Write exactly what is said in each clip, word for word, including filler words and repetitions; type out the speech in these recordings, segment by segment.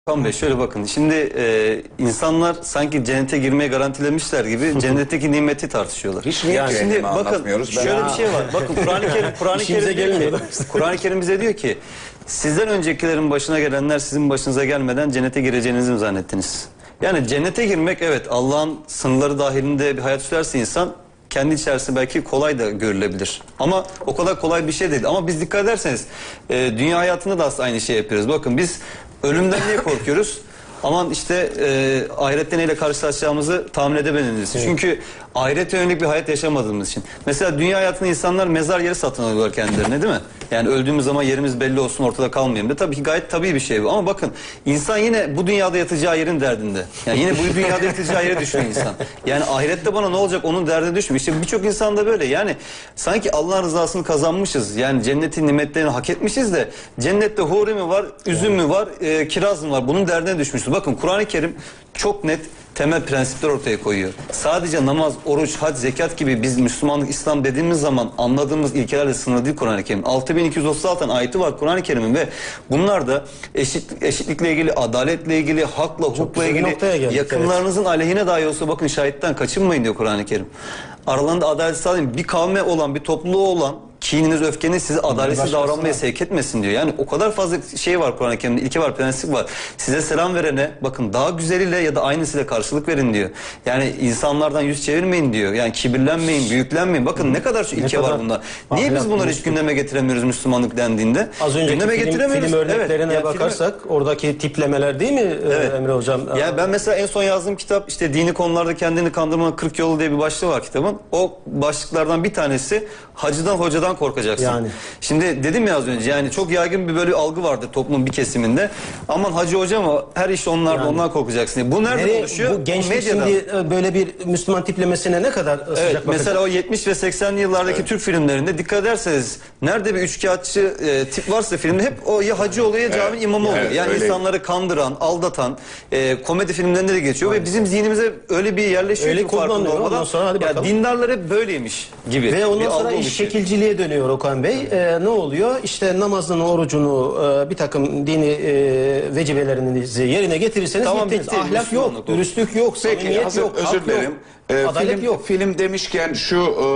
Hakan Bey şöyle bakın şimdi e, insanlar sanki cennete girmeye garantilemişler gibi cennetteki nimeti tartışıyorlar. Hiç niye yani şimdi bakın anlatmıyoruz? Ben- şöyle bir şey var. Bakın Kur'an-ı Kerim Kur'an-ı İşimize Kerim diyor gelmiyor. ki, Kur'an-ı Kerim bize diyor ki sizden öncekilerin başına gelenler sizin başınıza gelmeden cennete gireceğinizi mi zannettiniz? Yani cennete girmek evet Allah'ın sınırları dahilinde bir hayat sürerse insan kendi içerisinde belki kolay da görülebilir. Ama o kadar kolay bir şey değil. Ama biz dikkat ederseniz e, dünya hayatında da aslında aynı şey yapıyoruz. Bakın biz ölümden niye korkuyoruz? Aman işte e, ahirette neyle karşılaşacağımızı tahmin edemeyiz. Evet. Çünkü ahirete yönelik bir hayat yaşamadığımız için. Mesela dünya hayatında insanlar mezar yeri satın alıyorlar kendilerine, değil mi? Yani öldüğümüz zaman yerimiz belli olsun, ortada kalmayalım da. Tabii ki gayet tabii bir şey bu. Ama bakın insan yine bu dünyada yatacağı yerin derdinde. Yani yine bu dünyada yatacağı yere düşüyor insan. Yani ahirette bana ne olacak onun derdine düşmüyor. İşte birçok insan da böyle. Yani sanki Allah'ın rızasını kazanmışız. Yani cennetin nimetlerini hak etmişiz de cennette huri mi var, üzüm mü var, e, kiraz mı var? Bunun derdine düşmüşüz. Bakın Kur'an-ı Kerim çok net temel prensipler ortaya koyuyor. Sadece namaz, oruç, hac, zekat gibi biz Müslümanlık, İslam dediğimiz zaman anladığımız ilkelerle sınırlı değil Kur'an-ı Kerim. altı bin iki yüz otuz altı ayeti var Kur'an-ı Kerim'in ve bunlar da eşit, eşitlikle ilgili, adaletle ilgili, hakla, hukukla ilgili, yakınlarınızın evet. aleyhine dahi olsa bakın şahitten kaçınmayın diyor Kur'an-ı Kerim. Aralarında adalet sağlayın. Bir kavme olan, bir topluluğu olan kininiz, öfkeniz sizi adaletsiz davranmaya sevk etmesin diyor. Yani o kadar fazla şey var Kur'an-ı Kerim'de, ilke var, prensip var. Size selam verene bakın daha güzeliyle ya da aynısıyla karşılık verin diyor. Yani insanlardan yüz çevirmeyin diyor. Yani kibirlenmeyin, büyüklenmeyin. Bakın ne kadar şu ilke ne var bunda. Niye biz bunları hiç gündeme getiremiyoruz Müslümanlık dendiğinde? Az önceki gündeme film, getiremiyoruz. film örneklerine evet, yani bakarsak film... oradaki tiplemeler değil mi evet. Emre Hocam? Yani ben mesela en son yazdığım kitap işte dini konularda kendini kandırmanın kırk yolu diye bir başlığı var kitabın. O başlıklardan bir tanesi hacıdan hocadan korkacaksın. Yani. Şimdi dedim ya az önce yani çok yaygın bir böyle algı vardır toplumun bir kesiminde. Aman hacı hoca mı her iş onlardan yani. Ondan korkacaksın. Bu nerede Nereye, oluşuyor? Bu gençlik şimdi böyle bir Müslüman tiplemesine ne kadar sıcak evet, bakacak? mesela o yetmiş ve seksenli yıllardaki evet. Türk filmlerinde dikkat ederseniz nerede bir üçkağıtçı e, tip varsa filmde hep o ya hacı oluyor ya cami evet. imamı oluyor. Evet, yani öyle. insanları kandıran, aldatan e, komedi filmlerinde de geçiyor evet. ve bizim zihnimize öyle bir yerleşiyor öyle ki farkında olmadan. Sonra hadi bakalım. Ya dindarlar hep böyleymiş gibi. Ve ondan sonra iş şekilciliğe dönüyor Okan Bey. Ee, ne oluyor? İşte namazını, orucunu, e, bir takım dini e, vecibelerinizi yerine getirirseniz tamam, bittiniz. Ahlak Müslümanlık yok, dürüstlük yok, samimiyet hazır, yok, özür dilerim. Ee, adalet film, yok. Film demişken şu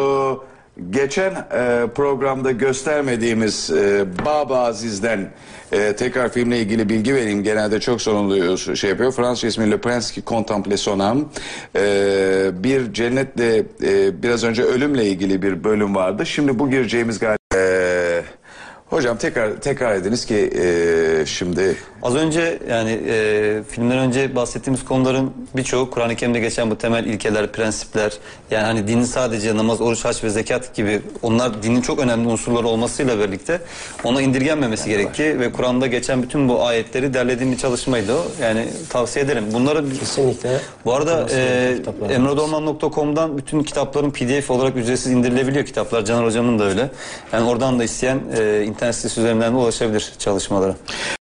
e, geçen e, programda göstermediğimiz e, Baba Aziz'den e, tekrar filmle ilgili bilgi vereyim. Genelde çok sorunlu şey yapıyor. Fransız ismi Le Prince qui contemplait son âme. E, bir cennetle e, biraz önce ölümle ilgili bir bölüm vardı. Şimdi bu gireceğimiz galiba e, hocam tekrar tekrar ediniz ki e, şimdi az önce yani e, filmden önce bahsettiğimiz konuların birçoğu Kur'an-ı Kerim'de geçen bu temel ilkeler, prensipler yani hani dinin sadece namaz, oruç, hac ve zekat gibi onlar dinin çok önemli unsurları olmasıyla birlikte ona indirgenmemesi yani gerekti ve Kur'an'da geçen bütün bu ayetleri derlediğim bir çalışmaydı o. Yani tavsiye ederim. Bunları kesinlikle. Bu arada e, emre dorman nokta com'dan bütün kitapların P D F olarak ücretsiz indirilebiliyor kitaplar. Caner Hocam'ın da öyle. Yani oradan da isteyen e, internet sitesi üzerinden de ulaşabilir çalışmalara.